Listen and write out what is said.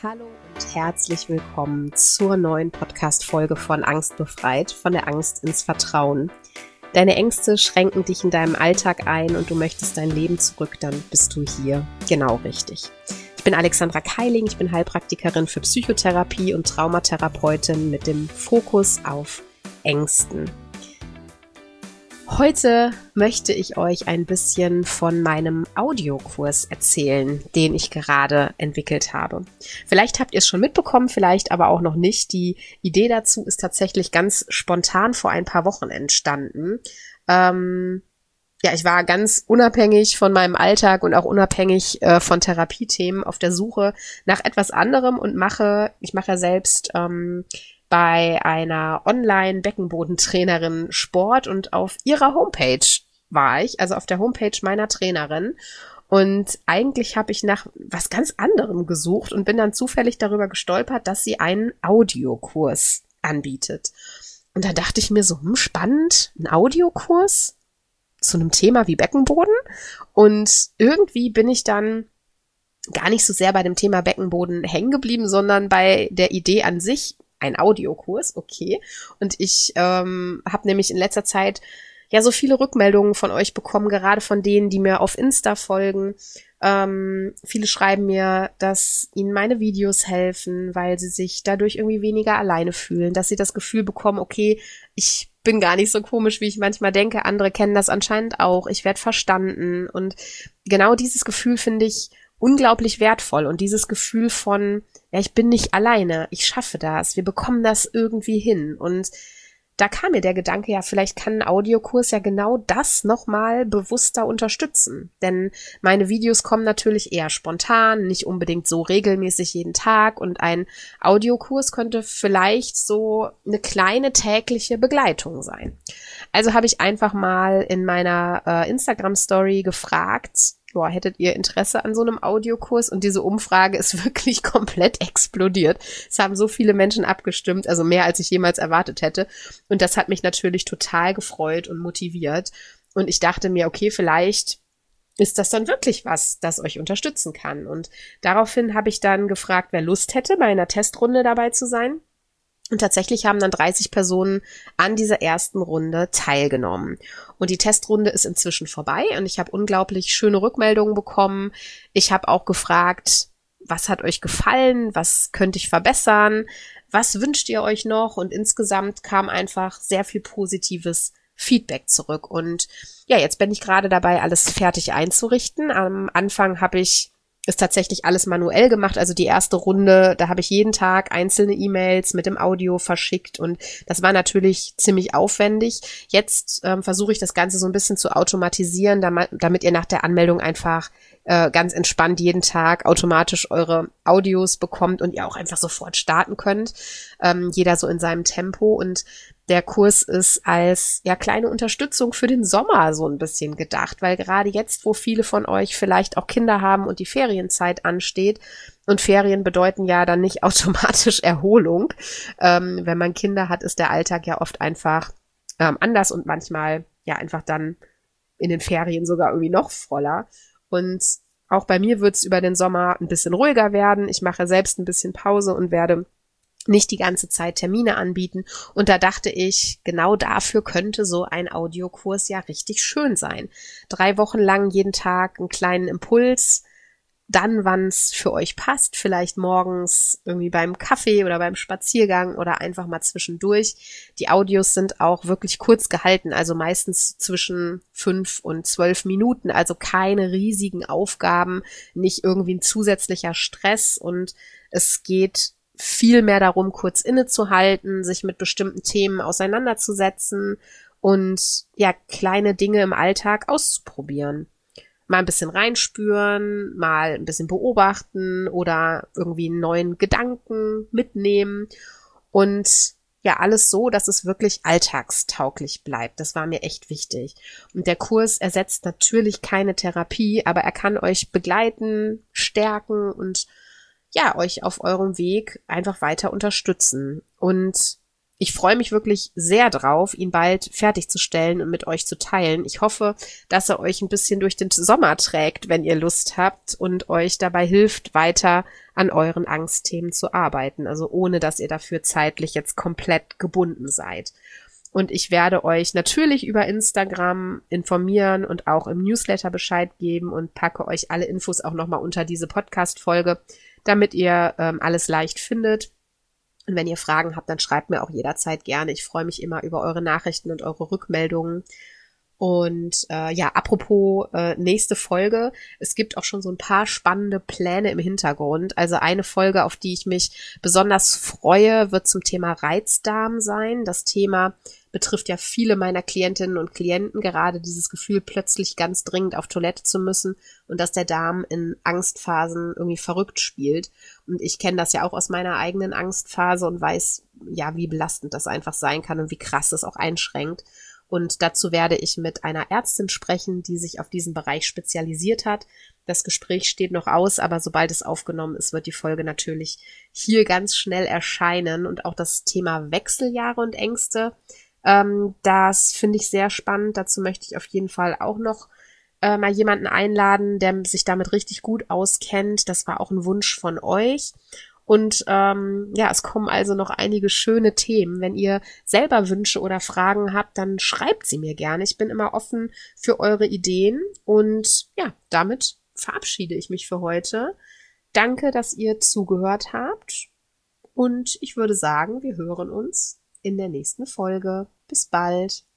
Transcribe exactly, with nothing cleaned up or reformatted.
Hallo und herzlich willkommen zur neuen Podcast-Folge von Angst befreit, von der Angst ins Vertrauen. Deine Ängste schränken dich in deinem Alltag ein und du möchtest dein Leben zurück, dann bist du hier genau richtig. Ich bin Alexandra Keiling, ich bin Heilpraktikerin für Psychotherapie und Traumatherapeutin mit dem Fokus auf Ängsten. Heute möchte ich euch ein bisschen von meinem Audiokurs erzählen, den ich gerade entwickelt habe. Vielleicht habt ihr es schon mitbekommen, vielleicht aber auch noch nicht. Die Idee dazu ist tatsächlich ganz spontan vor ein paar Wochen entstanden. Ähm, ja, ich war ganz unabhängig von meinem Alltag und auch unabhängig äh, von Therapiethemen auf der Suche nach etwas anderem und mache, ich mache ja selbst ähm, bei einer Online-Beckenbodentrainerin Sport und auf ihrer Homepage war ich, also auf der Homepage meiner Trainerin. Und eigentlich habe ich nach was ganz anderem gesucht und bin dann zufällig darüber gestolpert, dass sie einen Audiokurs anbietet. Und da dachte ich mir so, hm, spannend, ein Audiokurs zu einem Thema wie Beckenboden. Und irgendwie bin ich dann gar nicht so sehr bei dem Thema Beckenboden hängen geblieben, sondern bei der Idee an sich, ein Audiokurs, okay. Und ich ähm, habe nämlich in letzter Zeit ja so viele Rückmeldungen von euch bekommen, gerade von denen, die mir auf Insta folgen. Ähm, viele schreiben mir, dass ihnen meine Videos helfen, weil sie sich dadurch irgendwie weniger alleine fühlen, dass sie das Gefühl bekommen, okay, ich bin gar nicht so komisch, wie ich manchmal denke. Andere kennen das anscheinend auch. Ich werde verstanden. Und genau dieses Gefühl finde ich unglaublich wertvoll. Und dieses Gefühl von, ja, ich bin nicht alleine, ich schaffe das, wir bekommen das irgendwie hin. Und da kam mir der Gedanke, ja, vielleicht kann ein Audiokurs ja genau das nochmal bewusster unterstützen. Denn meine Videos kommen natürlich eher spontan, nicht unbedingt so regelmäßig jeden Tag. Und ein Audiokurs könnte vielleicht so eine kleine tägliche Begleitung sein. Also habe ich einfach mal in meiner äh, Instagram-Story gefragt, boah, hättet ihr Interesse an so einem Audiokurs? Und diese Umfrage ist wirklich komplett explodiert. Es haben so viele Menschen abgestimmt, also mehr als ich jemals erwartet hätte. Und das hat mich natürlich total gefreut und motiviert. Und ich dachte mir, okay, vielleicht ist das dann wirklich was, das euch unterstützen kann. Und daraufhin habe ich dann gefragt, wer Lust hätte, bei einer Testrunde dabei zu sein. Und tatsächlich haben dann dreißig Personen an dieser ersten Runde teilgenommen. Und die Testrunde ist inzwischen vorbei und ich habe unglaublich schöne Rückmeldungen bekommen. Ich habe auch gefragt, was hat euch gefallen? Was könnte ich verbessern? Was wünscht ihr euch noch? Und insgesamt kam einfach sehr viel positives Feedback zurück. Und ja, jetzt bin ich gerade dabei, alles fertig einzurichten. Am Anfang habe ich ist tatsächlich alles manuell gemacht, also die erste Runde, da habe ich jeden Tag einzelne E-Mails mit dem Audio verschickt und das war natürlich ziemlich aufwendig. Jetzt ähm, versuche ich das Ganze so ein bisschen zu automatisieren, damit, damit ihr nach der Anmeldung einfach äh, ganz entspannt jeden Tag automatisch eure Audios bekommt und ihr auch einfach sofort starten könnt, ähm, jeder so in seinem Tempo. Und der Kurs ist als ja kleine Unterstützung für den Sommer so ein bisschen gedacht, weil gerade jetzt, wo viele von euch vielleicht auch Kinder haben und die Ferienzeit ansteht, und Ferien bedeuten ja dann nicht automatisch Erholung. Ähm, wenn man Kinder hat, ist der Alltag ja oft einfach ähm, anders und manchmal ja einfach dann in den Ferien sogar irgendwie noch voller. Und auch bei mir wird es über den Sommer ein bisschen ruhiger werden. Ich mache selbst ein bisschen Pause und werde nicht die ganze Zeit Termine anbieten. Und da dachte ich, genau dafür könnte so ein Audiokurs ja richtig schön sein. Drei Wochen lang jeden Tag einen kleinen Impuls, dann, wann es für euch passt, vielleicht morgens irgendwie beim Kaffee oder beim Spaziergang oder einfach mal zwischendurch. Die Audios sind auch wirklich kurz gehalten, also meistens zwischen fünf und zwölf Minuten, also keine riesigen Aufgaben, nicht irgendwie ein zusätzlicher Stress und es geht viel mehr darum, kurz innezuhalten, sich mit bestimmten Themen auseinanderzusetzen und ja, kleine Dinge im Alltag auszuprobieren. Mal ein bisschen reinspüren, mal ein bisschen beobachten oder irgendwie einen neuen Gedanken mitnehmen und ja, alles so, dass es wirklich alltagstauglich bleibt. Das war mir echt wichtig. Und der Kurs ersetzt natürlich keine Therapie, aber er kann euch begleiten, stärken und ja, euch auf eurem Weg einfach weiter unterstützen. Und ich freue mich wirklich sehr drauf, ihn bald fertigzustellen und mit euch zu teilen. Ich hoffe, dass er euch ein bisschen durch den Sommer trägt, wenn ihr Lust habt und euch dabei hilft, weiter an euren Angstthemen zu arbeiten. Also ohne, dass ihr dafür zeitlich jetzt komplett gebunden seid. Und ich werde euch natürlich über Instagram informieren und auch im Newsletter Bescheid geben und packe euch alle Infos auch nochmal unter diese Podcast-Folge, damit ihr ähm, alles leicht findet. Und wenn ihr Fragen habt, dann schreibt mir auch jederzeit gerne. Ich freue mich immer über eure Nachrichten und eure Rückmeldungen. Und äh, ja, apropos äh, nächste Folge. Es gibt auch schon so ein paar spannende Pläne im Hintergrund. Also eine Folge, auf die ich mich besonders freue, wird zum Thema Reizdarm sein. Das Thema betrifft ja viele meiner Klientinnen und Klienten, gerade dieses Gefühl, plötzlich ganz dringend auf Toilette zu müssen und dass der Darm in Angstphasen irgendwie verrückt spielt. Und ich kenne das ja auch aus meiner eigenen Angstphase und weiß, ja, wie belastend das einfach sein kann und wie krass das auch einschränkt. Und dazu werde ich mit einer Ärztin sprechen, die sich auf diesen Bereich spezialisiert hat. Das Gespräch steht noch aus, aber sobald es aufgenommen ist, wird die Folge natürlich hier ganz schnell erscheinen. Und auch das Thema Wechseljahre und Ängste, ähm, das finde ich sehr spannend. Dazu möchte ich auf jeden Fall auch noch äh, mal jemanden einladen, der sich damit richtig gut auskennt. Das war auch ein Wunsch von euch. Und ähm, ja, es kommen also noch einige schöne Themen. Wenn ihr selber Wünsche oder Fragen habt, dann schreibt sie mir gerne. Ich bin immer offen für eure Ideen. Und ja, damit verabschiede ich mich für heute. Danke, dass ihr zugehört habt. Und ich würde sagen, wir hören uns in der nächsten Folge. Bis bald.